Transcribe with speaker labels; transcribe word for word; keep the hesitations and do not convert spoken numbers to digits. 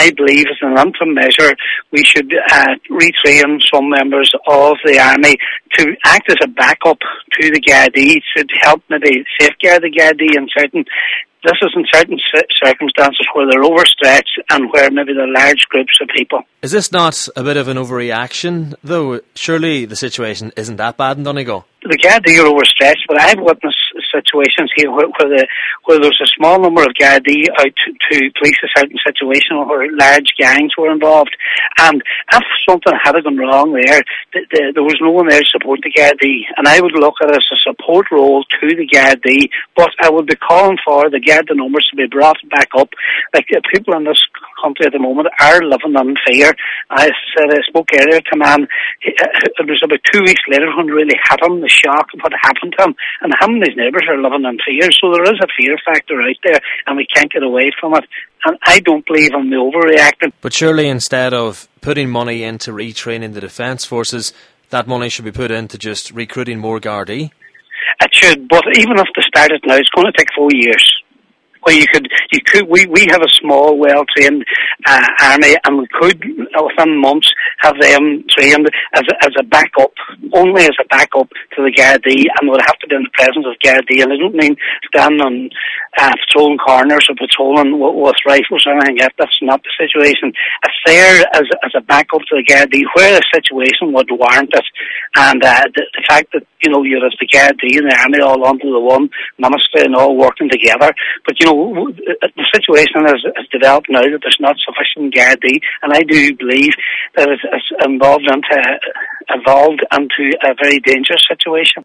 Speaker 1: I believe as an interim measure we should uh, retrain some members of the Army to act as a backup to the Gardaí, to help maybe safeguard the Gardaí in certain This is in certain circumstances where they're overstretched and where maybe there are large groups of people.
Speaker 2: Is this not a bit of an overreaction, though? Surely the situation isn't that bad in Donegal.
Speaker 1: The Gardaí are overstretched, but I've witnessed situations here where, where, the, where there's a small number of Gardaí out to, to police a certain situation where large gangs were involved. And if something had gone wrong there, the, the, there was no one there to support the Gardaí. And I would look at it as a support role to the Gardaí, but I would be calling for the Garda numbers to be brought back up. Like uh, people in this country at the moment are living in fear. I said I spoke earlier to a man. It was about two weeks later when really hit him, the shock of what happened to him, and him and his neighbours are living in fear. So there is a fear factor out there, and we can't get away from it. And I don't believe in the overreacting.
Speaker 2: But surely instead of putting money into retraining the defence forces, that money should be put into just recruiting more Gardaí.
Speaker 1: It should, but even if they started now, it's going to take four years. Well, you could, you could. We, we have a small, well-trained uh, army, and we could, within months, have them trained as a, as a backup, only as a backup to the Gardaí, and would have to be in the presence of Gardaí. And I don't mean standing on uh, patrolling corners or patrolling with, with rifles or anything like that. That's not the situation. It's there as as a backup to the Gardaí where the situation would warrant it, and uh, the, the fact that you know you're as the Gardaí and the army all under the one ministry and all working together, but you know. The situation is, is developed now that there's not sufficient Gardaí, and I do believe that it's, it's involved into, evolved into a very dangerous situation.